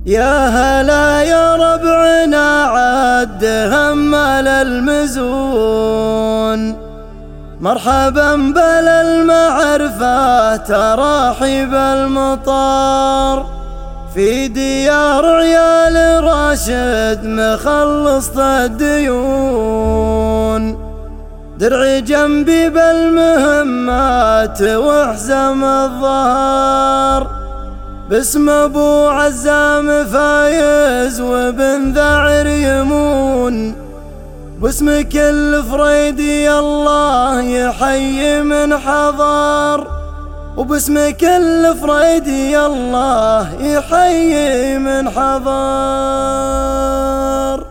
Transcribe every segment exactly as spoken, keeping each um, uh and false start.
يا هلا يا ربعنا عد همل المزون، مرحبا بل المعرفة تراحب المطار، في ديار عيال راشد مخلص الديون، درعي جنبي بالمهمات واحزم الظهر، باسم ابو عزام فايز وبن ذعر يمون، واسم كل فريدي الله يحيي من حضر، وباسم كل فريدي الله يحيي من حضر.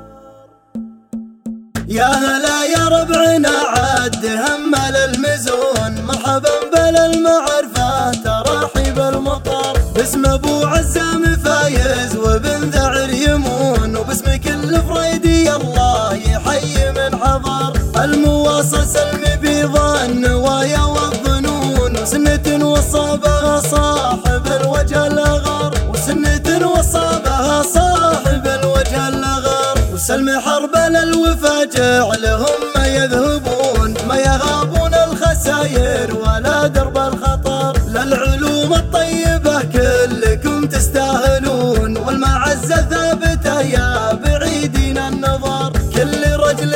يا هلا يا ربعنا عد همل المزون، مرحبا بلا المعرفة تراحب المطار، باسم ابو عزام فايز وبن ذعر يمون، وباسم كل فريدي الله يحيي من حضر، المواصل سلم بيض النوايا والظنون، وسنة وصابها صاحب الوجه الأغر، وسنة وصابها صاحب الوجه الأغر، وسلم حرب للوفا جعلهم ما يذهبون، ما يغابون الخساير ولا درب الخطر، للعلوم الطيبة كلكم تستاهلون، والمعزة ثابتة يا بعيدين النظر، كل رجل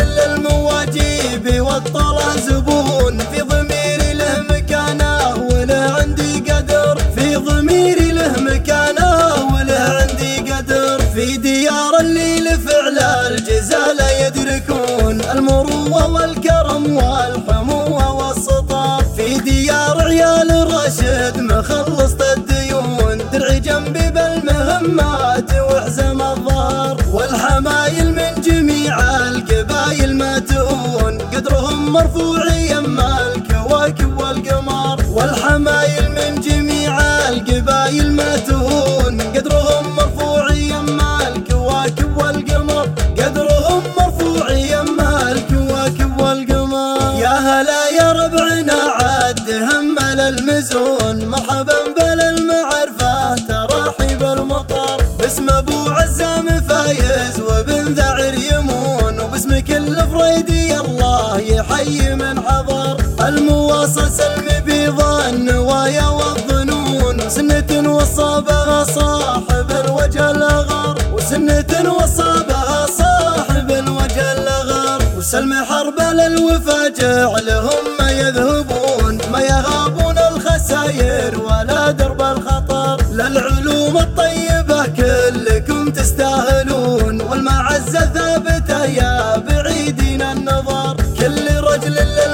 للمواجيب والطلع زبون، في ضميري له مكانه وله عندي قدر، في ضميري له مكانه وله عندي قدر، في ديار اللي لفعل الجزالة يدركون، المروة والكرم والحموة والسطر، في ديار عيال راشد مخلص الديون، درعي جنبي بالمهمات واحزم الظهر، والحمايل من جميع القبايل ما تؤون، قدرهم مرفوع يما الكواكب والقمر، والحمايل من جميع القبايل ما تؤون، قدرهم مرفوع يما الكواكب والقمر، قدرهم مرفوع يما الكواكب والقمر. يا هلا يا ربعنا عد همل المزون، مرحبا بلا المعرفة تراحب المطار، باسم ابو عزام فايز وبن ذعر يمون، وباسم كل فريدي الله يحيي من حضر، المواصل سلم بيض النوايا والظنون، وسنة وصابها صاحب الوجه الأغر، وسنة وصابها صاحب الوجه الأغر، وسلم حرب للوفا جعلهم ما يذهبون، ما يغابون الخساير ولا درب الخطر، للعلوم الطيبة كلكم تستاهلون، والمعزة ثابتة يا بعيدين النظر، كل رجل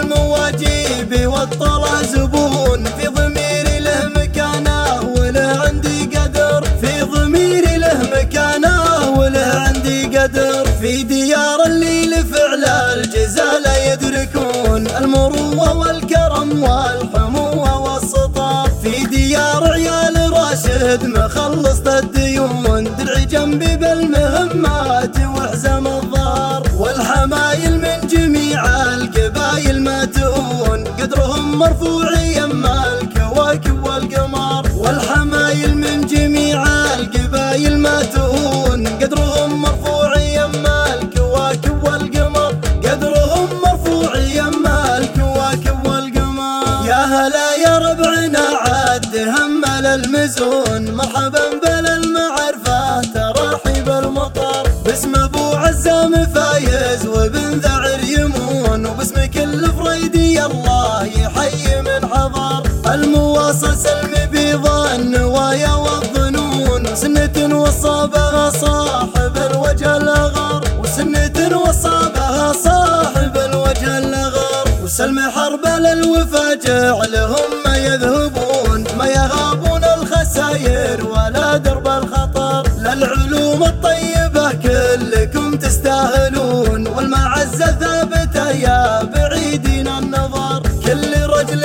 للمواجيب والطلع زبون، في ضميري له مكانه وله عندي قدر، في ضميري له مكانه وله عندي قدر، في ديار اللي لفعل الجزالة يدركون، المروة والكرم والحموة والسطر، في ديار عيال راشد مخلص الديون، درعي جنبي بالمهمات واحزم الظهر، والحمايل من جميع القبايل ما تؤون، قدرهم مرفوع يما الكواكب والقمر، والحمايل من جميع القبايل ما تؤون، قدرهم مرفوع يما الكواكب والقمر، قدرهم مرفوع يما الكواكب والقمر. يا هلا يا ربعنا عد همل المزون، مرحبا بلا المعرفة تراحب المطر، باسم ابو عزام فايز وبن ذعر يمون، وباسم كل فريدي الله يحيي من حضر، المواصل سلم بيض النوايا والظنون، وسنة وصابها صاحب الوجه الأغر، وسنة وصابها صاحب الوجه الأغر، وسلم حرب للوفا جعلهم ما يذهبون، ما يغابون الخساير ولا درب الخطر، للعلوم الطيبة كلكم تستاهلون، والمعزة ثابتة يا بعيدين النظر، كل رجل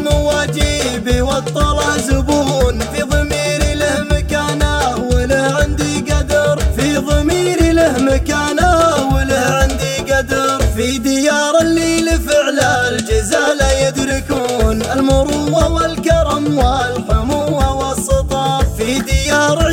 للمواجيب والطلع زبون، في ضميري له مكانه وله عندي قدر، في ضميري له مكانه وله عندي قدر، في ديار اللي لفعل الجزالة يدركون، المروة والكرم والحموة والسطر، في ديار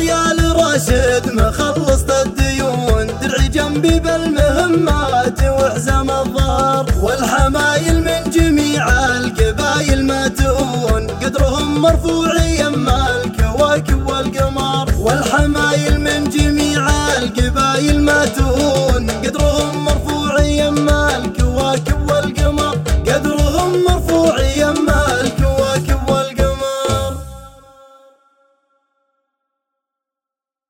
راشد مخلص الديون، درعي جنبي بالمهمات وحزام الظهر، والحمايل من جميع القبايل ما تؤون، قدرهم مرفوع يما الكواكب والقمر، والحمايل